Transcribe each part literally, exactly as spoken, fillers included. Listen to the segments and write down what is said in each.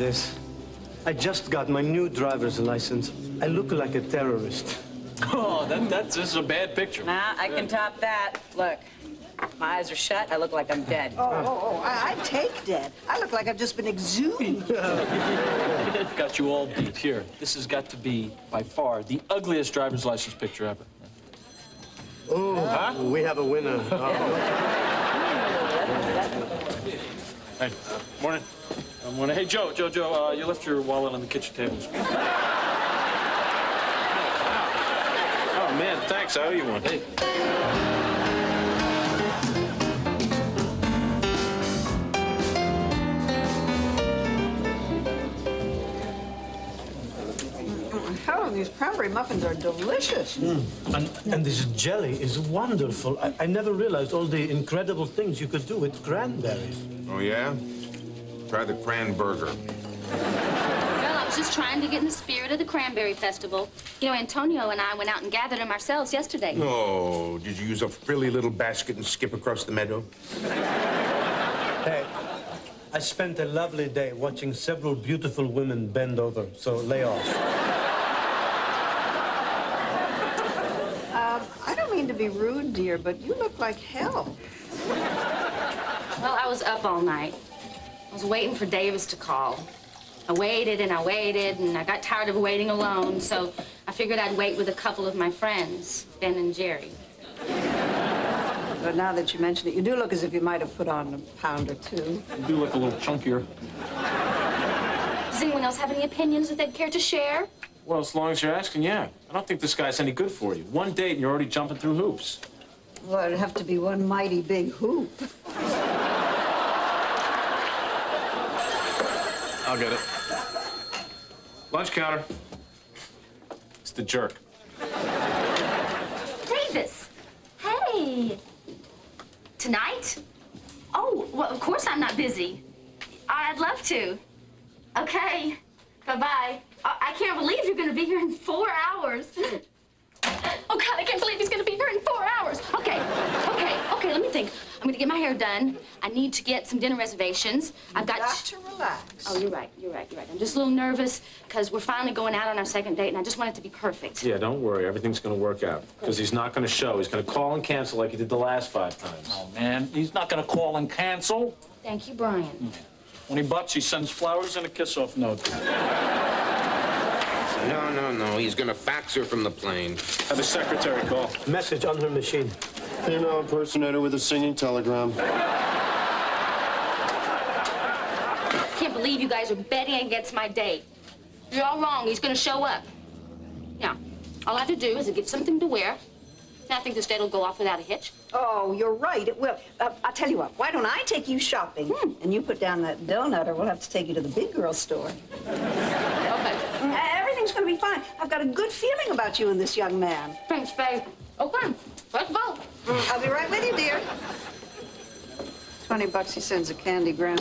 this. I just got my new driver's license. I look like a terrorist. Oh, that, that's just a bad picture. Nah, I can top that. Look, my eyes are shut. I look like I'm dead. Oh, oh, oh, I, I take dead. I look like I've just been exhumed. That got you all beat. Here, this has got to be, by far, the ugliest driver's license picture ever. Oh, huh? We have a winner. Oh. Hey, morning. Uh, morning. Hey, Joe, Joe, Joe, uh, you left your wallet on the kitchen table. Oh, man, thanks. I owe you one. Hey. Helen, these cranberry muffins are delicious. Mm. And, and this jelly is wonderful. I, I never realized all the incredible things you could do with cranberries. Oh, yeah? Try the cranburger. Well, I was just trying to get in the spirit of the Cranberry Festival. You know, Antonio and I went out and gathered them ourselves yesterday. Oh, did you use a frilly little basket and skip across the meadow? Hey, I spent a lovely day watching several beautiful women bend over, so lay off. Um, I don't mean to be rude, dear, but you look like hell. Well, I was up all night. I was waiting for Davis to call. I waited and I waited, and I got tired of waiting alone, so I figured I'd wait with a couple of my friends, Ben and Jerry. But now that you mention it, you do look as if you might have put on a pound or two. You do look a little chunkier. Does anyone else have any opinions that they'd care to share? Well, as long as you're asking, yeah. I don't think this guy's any good for you. One date and you're already jumping through hoops. Well, it'd have to be one mighty big hoop. I'll get it. Lunch counter. It's the jerk. Davis! Hey! Tonight? Oh, well, of course I'm not busy. I'd love to. Okay. Bye-bye. I, I can't believe you're going to be here in four hours. Oh, God, I can't believe he's going to be here in four hours. Okay, okay, okay, let me think. I'm going to get my hair done. I need to get some dinner reservations. I've got... Got to relax. Oh, you're right, you're right, you're right. I'm just a little nervous because we're finally going out on our second date, and I just want it to be perfect. Yeah, don't worry. Everything's going to work out. Because he's not going to show. He's going to call and cancel like he did the last five times. Oh, man, he's not going to call and cancel. Thank you, Brian. When he butts, he sends flowers and a kiss-off note. No, no, no. He's gonna fax her from the plane. Have a secretary call. Message on her machine. Female impersonator with a singing telegram. Can't believe you guys are betting against my date. You're all wrong. He's going to show up. Now, all I have to do is get something to wear. And I think this date will go off without a hitch. Oh, you're right. It will. Uh, I'll tell you what. Why don't I take you shopping? Hmm. And you put down that donut, or we'll have to take you to the big girl store. Okay. Uh, everything's going to be fine. I've got a good feeling about you and this young man. Thanks, babe. Okay. Let's go. Mm, I'll be right with you, dear. Twenty bucks he sends a candy gram.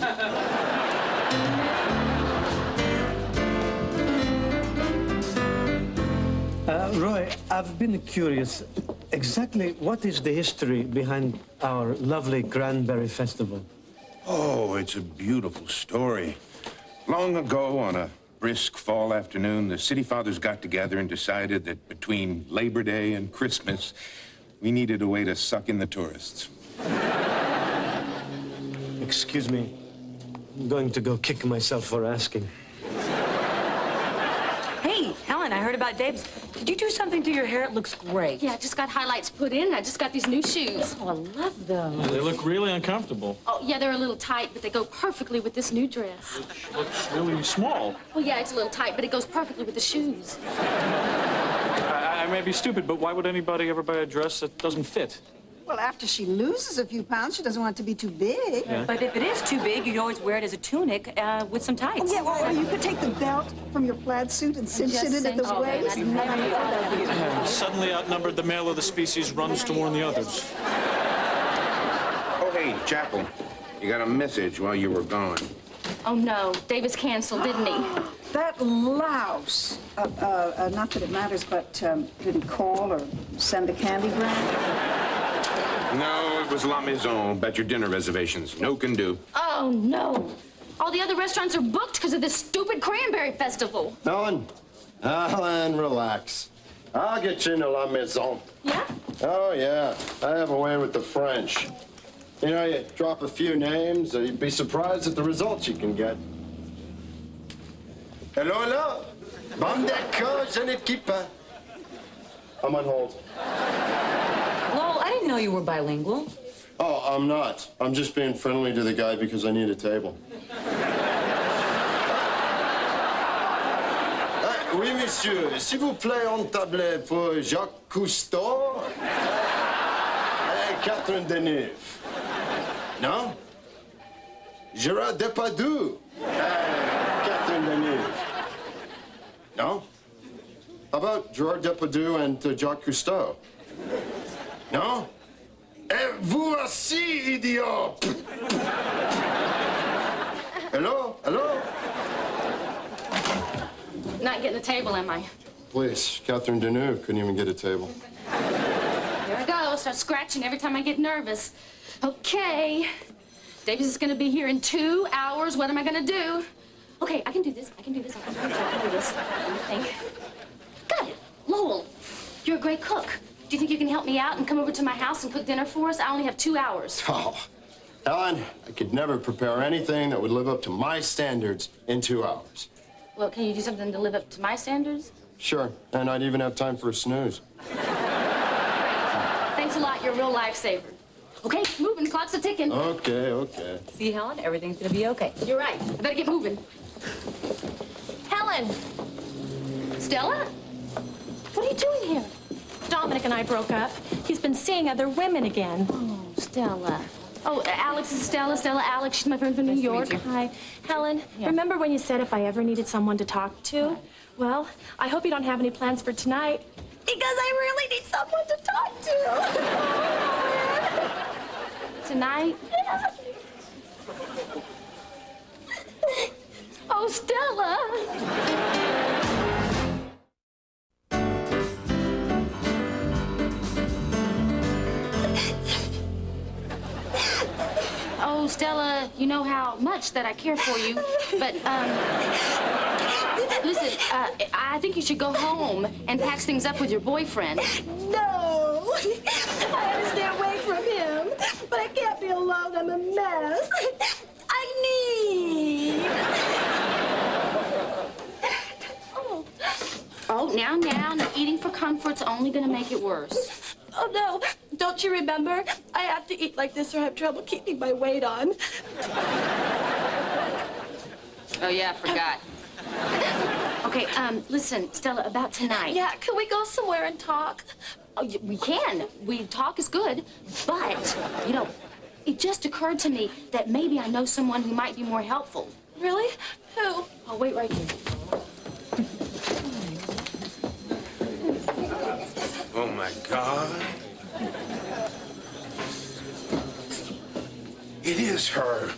Uh, Roy, I've been curious. Exactly what is the history behind our lovely Cranberry Festival? Oh, it's a beautiful story. Long ago, on a brisk fall afternoon, the city fathers got together and decided that between Labor Day and Christmas, we needed a way to suck in the tourists. Excuse me. I'm going to go kick myself for asking. Hey, Helen, I heard about Dave's. Did you do something to your hair? It looks great. Yeah, I just got highlights put in. I just got these new shoes. Oh, I love those. Yeah, they look really uncomfortable. Oh, yeah, they're a little tight, but they go perfectly with this new dress. Which looks really small. Well, yeah, it's a little tight, but it goes perfectly with the shoes. I, I may be stupid, but why would anybody ever buy a dress that doesn't fit? Well, after she loses a few pounds, she doesn't want it to be too big. Yeah. But if it is too big, you can always wear it as a tunic uh, with some tights. Oh, yeah, well, you could take the belt from your plaid suit and cinch it in at the cinch it. waist. I never thought of that. Yeah, suddenly outnumbered, the male of the species runs to warn the others. Oh, hey, Chapel, you got a message while you were gone. Oh, no. Davis canceled, didn't he? That louse. Uh, uh, uh, not that it matters, but um, did he call or send a candygram? No, it was La Maison. Bet your dinner reservations. No can do. Oh, no. All the other restaurants are booked because of this stupid cranberry festival. Ellen, Ellen, relax. I'll get you into La Maison. Yeah? Oh, yeah. I have a way with the French. You know, you drop a few names, uh, you'd be surprised at the results you can get. Hello, hello. Bande d'accord, jeune équipe. I'm on hold. Lowell, I didn't know you were bilingual. Oh, I'm not. I'm just being friendly to the guy because I need a table. Uh, oui, monsieur. S'il vous plaît, un tablet pour Jacques Cousteau et Catherine Deneuve. Non? Gérard Depardieu et Catherine Deneuve. No? How about Gerard Depardieu and uh, Jacques Cousteau? No? Et voici, idiot! Hello? Hello? Not getting the table, am I? Please, Catherine Deneuve couldn't even get a table. Here I go. Start scratching every time I get nervous. Okay. Davis is going to be here in two hours. What am I going to do? Okay, I can do this. I can do this. I can do this. I can do this. Let me think. Got it. Lowell, you're a great cook. Do you think you can help me out and come over to my house and cook dinner for us? I only have two hours. Oh, Ellen, I could never prepare anything that would live up to my standards in two hours. Well, can you do something to live up to my standards? Sure, and I'd even have time for a snooze. Thanks a lot. You're a real lifesaver. Okay, moving. The clock's a ticking. Okay, okay. See, Helen, everything's gonna be okay. You're right. I better get moving. Helen, Stella? What are you doing here? Dominic and I broke up. He's been seeing other women again. Oh, Stella. Oh, Alex is Stella. Stella Alex. She's my friend from New Nice to York. meet you. Hi. Helen, Yeah. remember when you said if I ever needed someone to talk to? Well, I hope you don't have any plans for tonight, because I really need someone to talk to. Tonight? Yeah. Oh, Stella. Oh, Stella, you know how much that I care for you, but, um, listen, uh, I think you should go home and patch things up with your boyfriend. No! I had to stay away from him, but I can't be alone. I'm a mess. I need... Oh. Oh, now, now, now, eating for comfort's only gonna make it worse. Oh, no. Don't you remember? I have to eat like this or I have trouble keeping my weight on. Oh, yeah, I forgot. Okay, um, listen, Stella, about tonight. Yeah, can we go somewhere and talk? Oh, y- we can. We talk is good, but, you know, it just occurred to me that maybe I know someone who might be more helpful. Really? Who? Oh, wait right here. Oh, my God. It is her.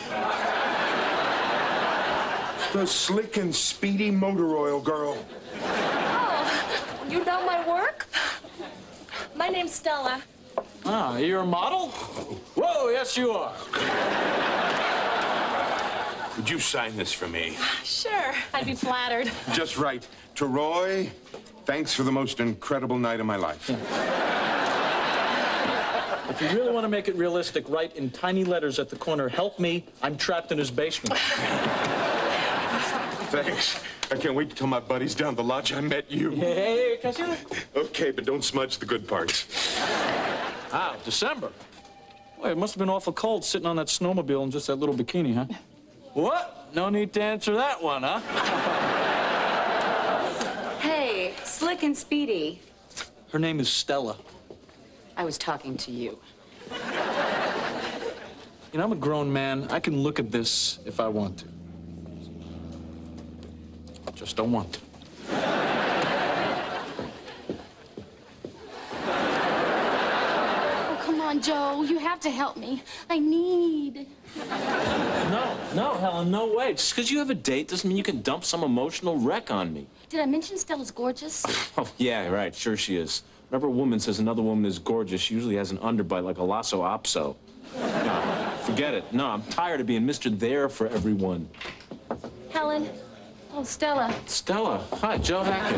The slick and speedy motor oil girl. Oh, you know my work? My name's Stella. Ah, you're a model? Whoa, yes, you are. Would you sign this for me? Sure, I'd be flattered. Just right. To Roy, thanks for the most incredible night of my life. If you really want to make it realistic, write in tiny letters at the corner, "Help me, I'm trapped in his basement." Thanks. I can't wait to tell my buddies down the lodge I met you. Hey, can I see that? Okay, but don't smudge the good parts. Ah, December. Boy, it must have been awful cold sitting on that snowmobile in just that little bikini, huh? What? No need to answer that one, huh? Hey, Slick and Speedy. Her name is Stella. I was talking to you. You know, I'm a grown man. I can look at this if I want to. Just don't want to. Oh, come on, Joe. You have to help me. I need. No, no, Helen, no way. Just because you have a date doesn't mean you can dump some emotional wreck on me. Did I mention Stella's gorgeous? Oh, yeah, right. Sure she is. Whenever a woman says another woman is gorgeous, she usually has an underbite like a lasso opso. No, Forget it. No, I'm tired of being Mister There for everyone. Helen. Oh, Stella. Stella. Hi, Joe Hackett.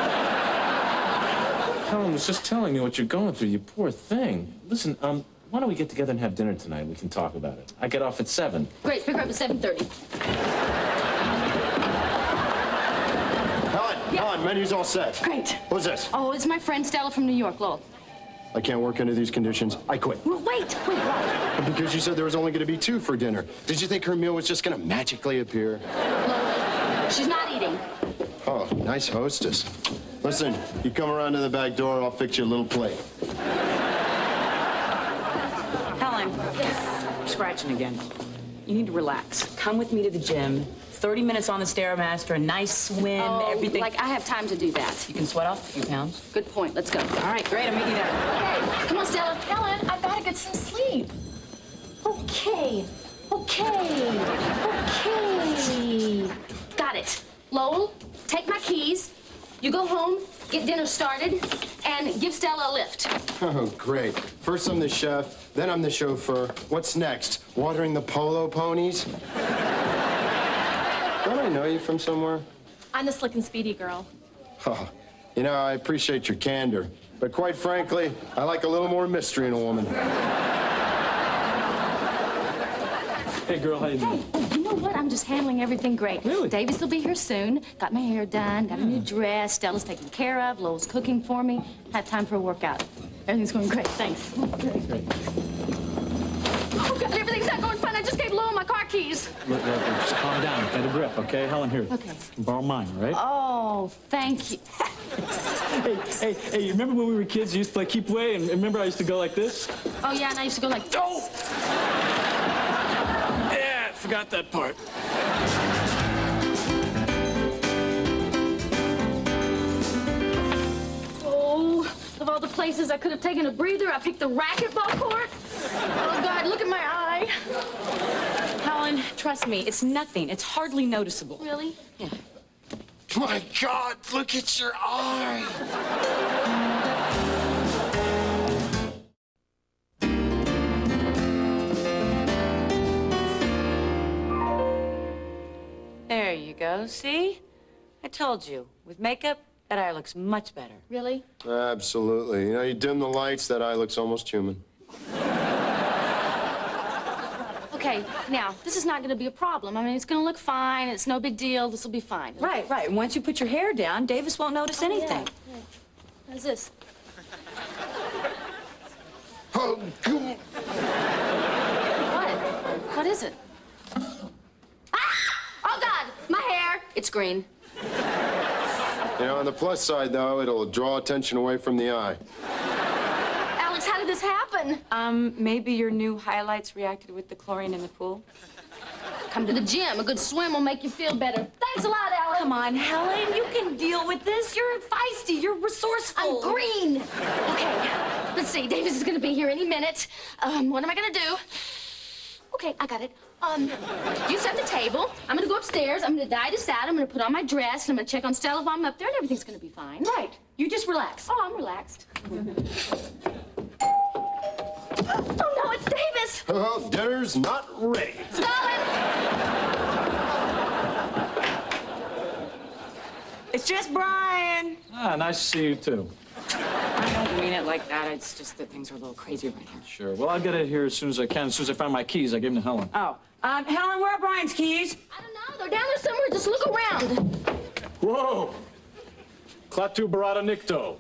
Helen was just telling me what you're going through, you poor thing. Listen, um, why don't we get together and have dinner tonight? We can talk about it. I get off at seven. Great, pick her up at seven thirty. Helen, Yeah. Helen, menu's all set. Great. Who's this? Oh, it's my friend Stella from New York, Lowell. I can't work under these conditions. I quit. Well, wait, wait, wait. Because you said there was only going to be two for dinner. Did you think her meal was just going to magically appear? Lowell, she's not eating. Oh, nice hostess. Listen, you come around to the back door, I'll fix you a little plate. Helen. Yes. You're scratching again. You need to relax. Come with me to the gym. thirty minutes on the Stairmaster, a nice swim, Oh, everything. like I have time to do that. You can sweat off a few pounds. Good point. Let's go. All right, great. I'll meet you there. Okay, come on, Stella. Helen, I've got to get some sleep. Okay, okay, okay. Got it. Lowell, take my keys. You go home, get dinner started, and give Stella a lift. Oh, great. First I'm the chef, then I'm the chauffeur. What's next? Watering the polo ponies? Don't I know you from somewhere? I'm the slick and speedy girl. Oh, you know, I appreciate your candor, but quite frankly, I like a little more mystery in a woman. Hey, girl, how you doing? Hey, oh, you know what? I'm just handling everything great. Really? Davis will be here soon. Got my hair done, got a new dress. Stella's taken care of. Lowell's cooking for me. Had time for a workout. Everything's going great. Thanks. Great. Oh, God, everything's not going fine. I just gave Lowell my car keys. Look, look, look, just calm down. Get a grip, okay? Helen, here. Okay. Borrow mine, all right? Oh, thank you. Hey, hey, hey, you remember when we were kids, you used to play keep away, and remember I used to go like this? Oh, yeah, and I used to go like, oh! Yeah, forgot that part. Oh, of all the places I could have taken a breather, I picked the racquetball court. Oh, God, look at my eye. Helen, trust me, it's nothing. It's hardly noticeable. Really? Yeah. My God, look at your eye! There you go. See? I told you. With makeup, that eye looks much better. Really? Absolutely. You know, you dim the lights, that eye looks almost human. Okay, now, this is not going to be a problem. I mean, it's going to look fine. It's no big deal. This will be fine. Right, right. Once you put your hair down, Davis won't notice Oh, anything. yeah, yeah. How's this? Oh, What? What is it? Ah! Oh, God! My hair! It's green. You know, on the plus side, though, it'll draw attention away from the eye. Alex, how did this happen? Um, maybe your new highlights reacted with the chlorine in the pool? Come to the gym. A good swim will make you feel better. Thanks a lot, Alex. Come on, Helen, you can deal with this. You're feisty, you're resourceful. I'm green. Okay, let's see. Davis is gonna be here any minute. Um, what am I gonna do? Okay, I got it. Um, you set the table. I'm gonna go upstairs. I'm gonna dye this out. I'm gonna put on my dress. And I'm gonna check on Stella while I'm up there, and everything's gonna be fine. Right. You just relax. Oh, I'm relaxed. Oh, no, it's Davis. Oh, dinner's not ready. Stalin! It's just Brian. Ah, nice to see you, too. I don't mean it like that. It's just that things are a little crazy right now. Sure. Well, I'll get it here as soon as I can. As soon as I find my keys, I give them to Helen. Oh. Um, Helen, where are Brian's keys? I don't know. They're down there somewhere. Just look around. Whoa! Klaatu barada nikto.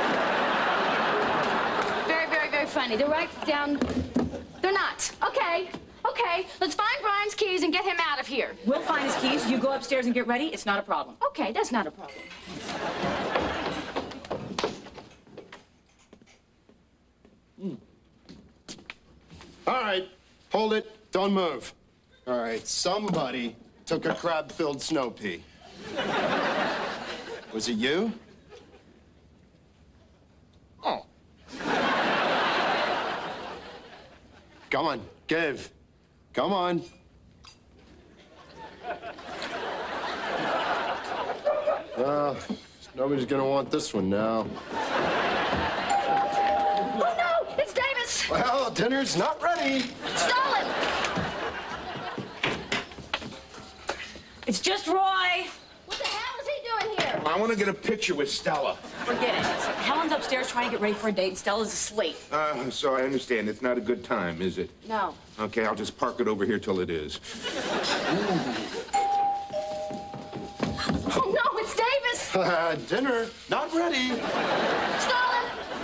Very, very, very funny. They're right down... They're not. Okay. Okay. Let's find Brian's keys and get him out of here. We'll find his keys. You go upstairs and get ready. It's not a problem. Okay, that's not a problem. Mm. All right, hold it. Don't move. All right, somebody took a crab-filled snow pea. Was it you? Oh. Come on, give. Come on. Uh, nobody's gonna want this one now. Oh, no! It's Davis! Well, dinner's not ready. Stalin! It's just Roy. What the hell is he doing here? I want to get a picture with Stella. Forget it. So Helen's upstairs trying to get ready for a date, and Stella's asleep. Uh, so I understand it's not a good time, is it? No. Okay, I'll just park it over here till it is. Oh, no, it's Davis! Dinner not ready. Stalin!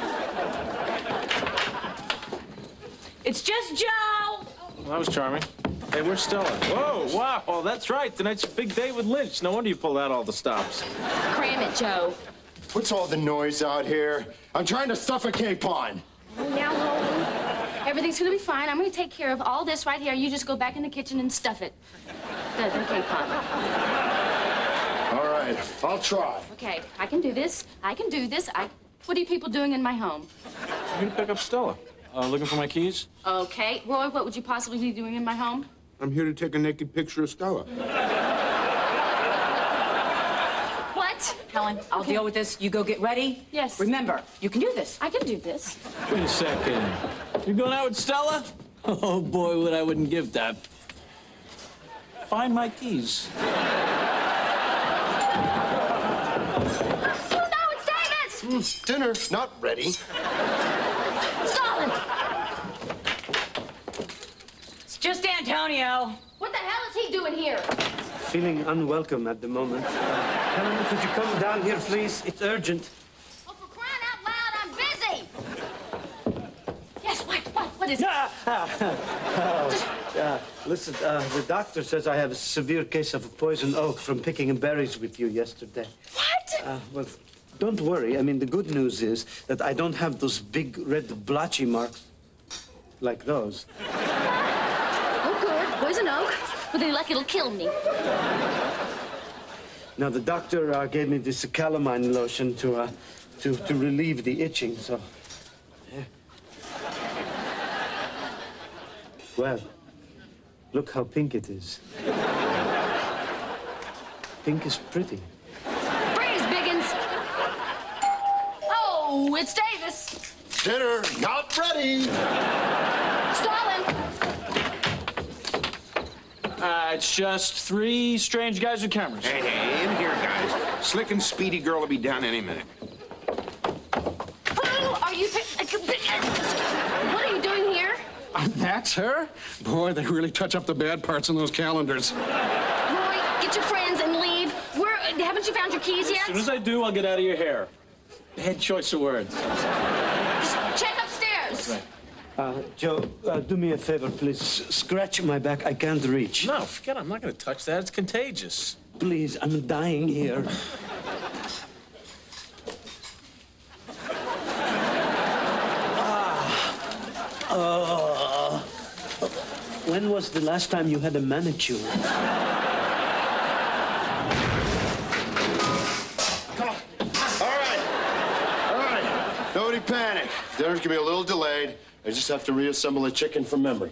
It's just Joe. Well, that was charming. Hey, where's Stella? Whoa, wow. Oh, that's right. Tonight's a big day with Lynch. No wonder you pulled out all the stops. Cram it, Joe. What's all the noise out here? I'm trying to stuff a capon. Now, Holden, everything's gonna be fine. I'm gonna take care of all this right here. You just go back in the kitchen and stuff it. The, the capon. All right, I'll try. Okay, I can do this. I can do this. I. What are you people doing in my home? I'm here to pick up Stella. Uh, looking for my keys? Okay, Roy, what would you possibly be doing in my home? I'm here to take a naked picture of Stella. What? Helen, I'll Okay. deal with this. You go get ready. Yes. Remember, you can do this. I can do this. Wait a second. You going out with Stella? Oh, boy, what I wouldn't give that. Find my keys. Oh, no, it's Davis! Mm, dinner not ready. Stalin! It's just Antonio. What the hell is he doing here? Feeling unwelcome at the moment. Uh, Helen, could you come down here, please? It's urgent. Oh, for crying out loud, I'm busy! Yes, what, what, what is it? Ah, ah, oh, uh, listen, uh, the doctor says I have a severe case of poison oak from picking berries with you yesterday. What? Uh, well, don't worry. I mean, the good news is that I don't have those big red blotchy marks like those. Oh, good. Poison oak. With any luck, it'll kill me. Now, the doctor uh, gave me this calamine lotion to, uh, to, to relieve the itching, so... Yeah. Well, look how pink it is. Pink is pretty. Freeze, Biggins! Oh, it's Davis! Dinner not ready. Stalin! Uh, it's just three strange guys with cameras. Hey, hey, in here, guys. Slick and Speedy Girl will be down any minute. Who are you? What are you doing here? That's her? Boy, they really touch up the bad parts in those calendars. Roy, get your friends and leave. Where? Haven't you found your keys yet? As soon as I do, I'll get out of your hair. Bad choice of words. Just check upstairs. Right. Uh, Joe, uh, do me a favor, please. S- scratch my back. I can't reach. No, forget it. I'm not going to touch that. It's contagious. Please, I'm dying here. ah. Uh, when was the last time you had a manicure? Nobody panic. Dinner's gonna be a little delayed. I just have to reassemble the chicken from memory.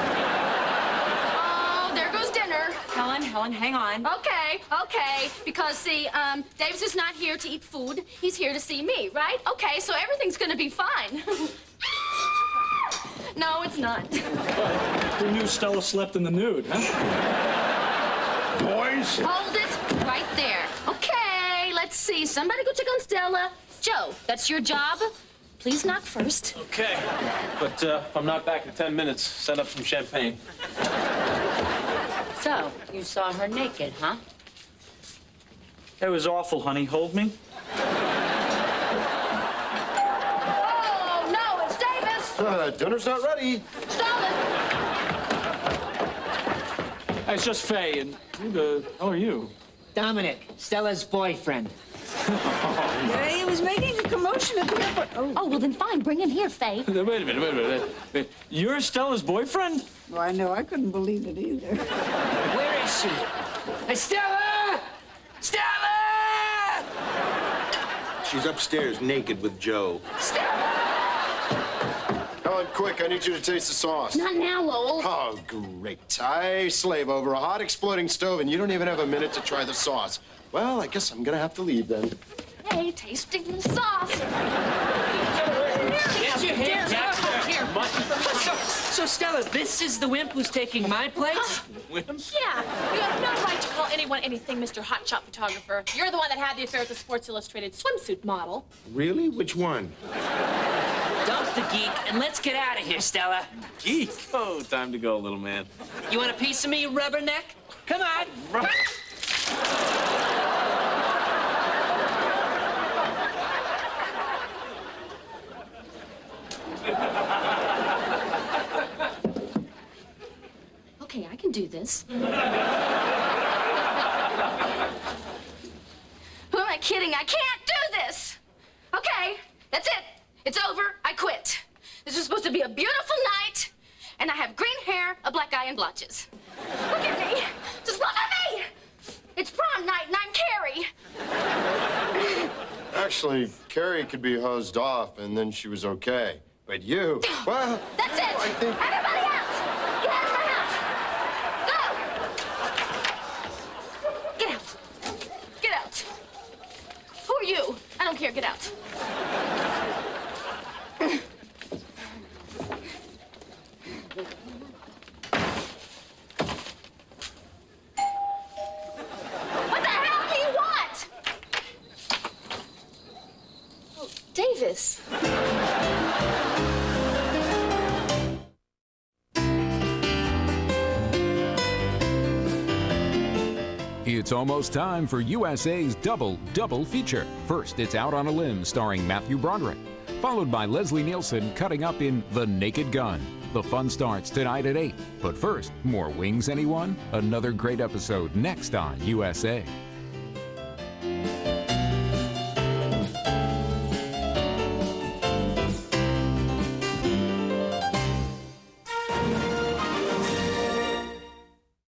Oh, there goes dinner. Helen, Helen, hang on. Okay, okay. Because, see, um, Davis is not here to eat food. He's here to see me, right? Okay, so everything's gonna be fine. No, it's not. Who knew Stella slept in the nude, huh? Boys? Hold it right there. Okay, let's see. Somebody go check on Stella. Joe, that's your job. Please knock first. Okay. But uh, if I'm not back in ten minutes, set up some champagne. So, you saw her naked, huh? That was awful, honey. Hold me. Oh, no, it's Davis. Uh, dinner's not ready. Stalin. Hey, it's just Faye, and who the hell are you? Dominic, Stella's boyfriend. Yeah, he was making a commotion at the airport. Oh. Oh, well, then fine. Bring him here, Faye. Wait a minute, wait a minute. Wait a minute. You're Stella's boyfriend? Well, I know. I couldn't believe it either. Where is she? Hey, Stella! Stella! She's upstairs naked with Joe. Helen, quick, I need you to taste the sauce. Not now, Lowell. Oh, great. I slave over a hot exploding stove, and you don't even have a minute to try the sauce. Well, I guess I'm gonna have to leave then. Hey, tasting the sauce. Get your hands out here. My So, so, Stella, this is the wimp who's taking my place? Wimp? Yeah, you have no right to call anyone anything, Mister Hotshot Photographer. You're the one that had the affair with the Sports Illustrated swimsuit model. Really? Which one? Dump the geek and let's get out of here, Stella. Geek? Oh, time to go, little man. You want a piece of me, you rubberneck? Come on. Okay, I can do this. Who am I kidding? I can't do this! Okay, that's it. It's over. I quit. This was supposed to be a beautiful night, and I have green hair, a black eye, and blotches. Look at me. Just look at me! It's prom night, and I'm Carrie. Actually, Carrie could be hosed off, and then she was okay. But you, well... That's it! I think... Everybody out! Get out of my house! Go! Get out. Get out. Who are you? I don't care. Get out. What the hell do you want? Oh, Davis. It's almost time for U S A's Double Double feature. First, it's Out on a Limb starring Matthew Broderick, followed by Leslie Nielsen cutting up in The Naked Gun. The fun starts tonight at eight. But first, more Wings, anyone? Another great episode next on U S A.